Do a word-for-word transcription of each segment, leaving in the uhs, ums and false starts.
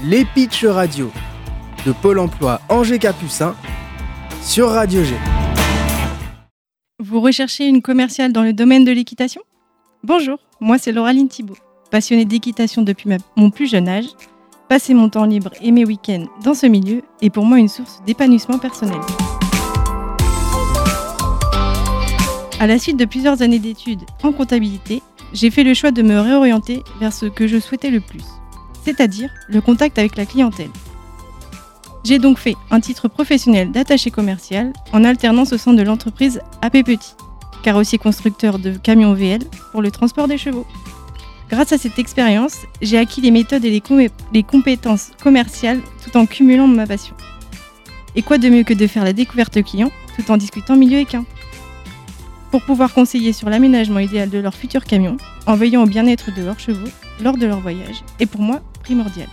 les pitchs radio de Pôle emploi Angers-Capucin sur Radio G. Vous recherchez une commerciale dans le domaine de l'équitation ? Bonjour, moi c'est Lauraline Thibault, passionnée d'équitation depuis ma- mon plus jeune âge. Passer mon temps libre et mes week-ends dans ce milieu est pour moi une source d'épanouissement personnel. À la suite de plusieurs années d'études en comptabilité, j'ai fait le choix de me réorienter vers ce que je souhaitais le plus, c'est-à-dire le contact avec la clientèle. J'ai donc fait un titre professionnel d'attaché commercial en alternance au sein de l'entreprise A P Petit, carrossier constructeur de camions V L pour le transport des chevaux. Grâce à cette expérience, j'ai acquis les méthodes et les, com- les compétences commerciales tout en cumulant ma passion. Et quoi de mieux que de faire la découverte client tout en discutant milieu équin ? Pour pouvoir conseiller sur l'aménagement idéal de leur futur camion, en veillant au bien-être de leurs chevaux lors de leur voyage, est pour moi primordial.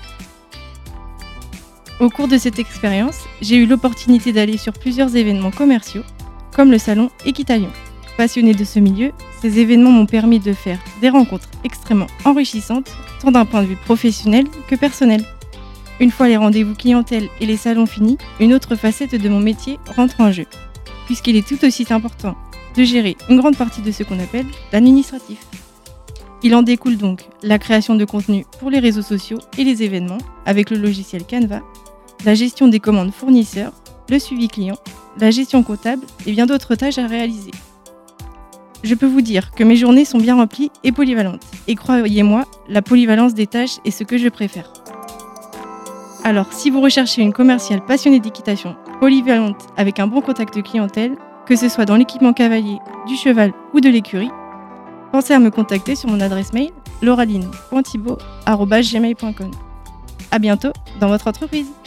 Au cours de cette expérience, j'ai eu l'opportunité d'aller sur plusieurs événements commerciaux, comme le salon Equitalion. Passionnée de ce milieu, ces événements m'ont permis de faire des rencontres extrêmement enrichissantes, tant d'un point de vue professionnel que personnel. Une fois les rendez-vous clientèle et les salons finis, une autre facette de mon métier rentre en jeu, puisqu'il est tout aussi important de gérer une grande partie de ce qu'on appelle l'administratif. Il en découle donc la création de contenu pour les réseaux sociaux et les événements avec le logiciel Canva, la gestion des commandes fournisseurs, le suivi client, la gestion comptable et bien d'autres tâches à réaliser. Je peux vous dire que mes journées sont bien remplies et polyvalentes. Et croyez-moi, la polyvalence des tâches est ce que je préfère. Alors, si vous recherchez une commerciale passionnée d'équitation, polyvalente avec un bon contact clientèle, que ce soit dans l'équipement cavalier, du cheval ou de l'écurie, pensez à me contacter sur mon adresse mail lauraline point thibault arobase gmail point com. À bientôt dans votre entreprise.